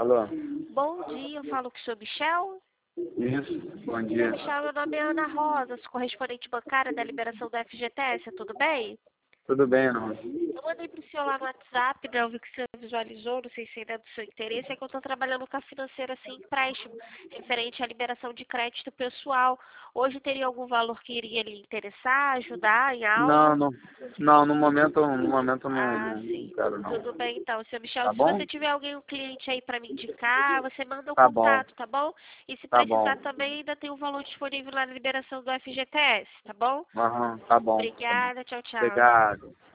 Alô? Bom dia, eu falo com o senhor Michel. Isso, bom Senhor dia. Michel, meu nome é Ana Rosa, sou correspondente bancária da liberação do FGTS, tudo bem? Tudo bem, Ana? Eu mandei pro senhor lá no WhatsApp, né? Eu vi que o senhor visualizou, não sei se ainda é do seu interesse, é que eu estou trabalhando com a financeira sem empréstimo, referente à liberação de crédito pessoal. Hoje teria algum valor que iria lhe interessar, ajudar em Não, algo? não, no momento Ah, não sim. quero não. Tudo bem então, senhor Michel. Tá Se bom? você tiver alguém, um cliente aí para me indicar, você manda o Tá bom, contato, tá bom? E se tá bom. precisar também, ainda tem um valor disponível lá na liberação do FGTS, tá bom? Aham, tá bom. Obrigada, tchau, tchau. Obrigado.